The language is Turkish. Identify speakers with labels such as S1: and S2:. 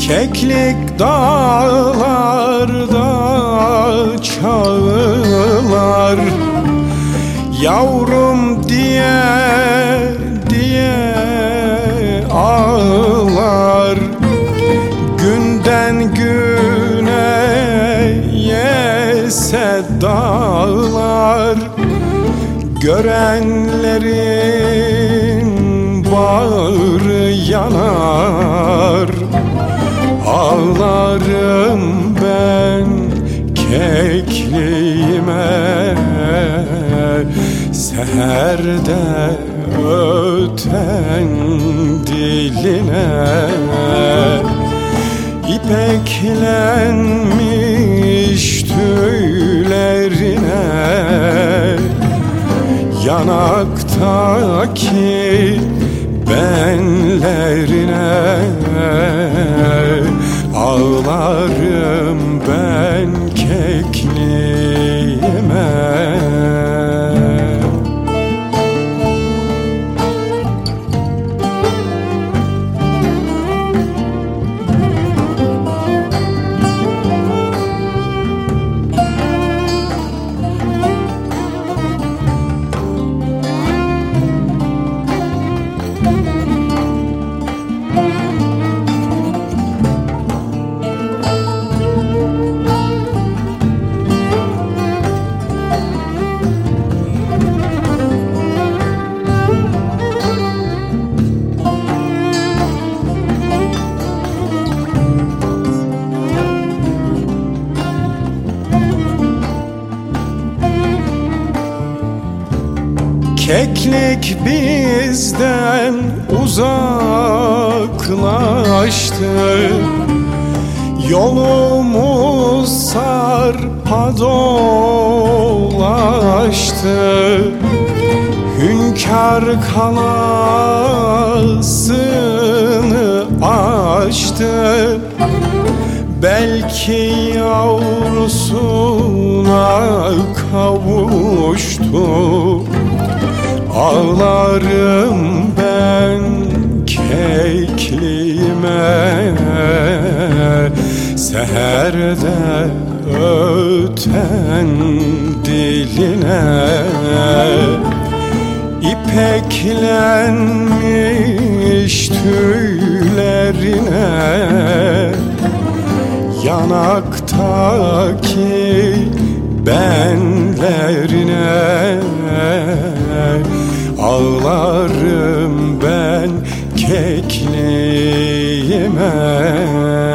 S1: Keklik dağlarda çağlar, yavrum diye ağlar. Günden güne yese dağlar, görenlerin bağrı yanar. Ağlarım ben kekliğime, seherde öten diline. İpeklenmiş tüylerine, yanaktaki benlerine. Ağlarım ben kekliğime. Keklik bizden uzaklaştı, yolumuz sarpa dolaştı. Hünkâr kalasını açtı, belki yavrusuna kavuştu. Ağlarım ben kekliğime, seherde öten diline. İpeklenmiş tüylerine, yanaktaki benlerine. Ağlarım ben kekliğime.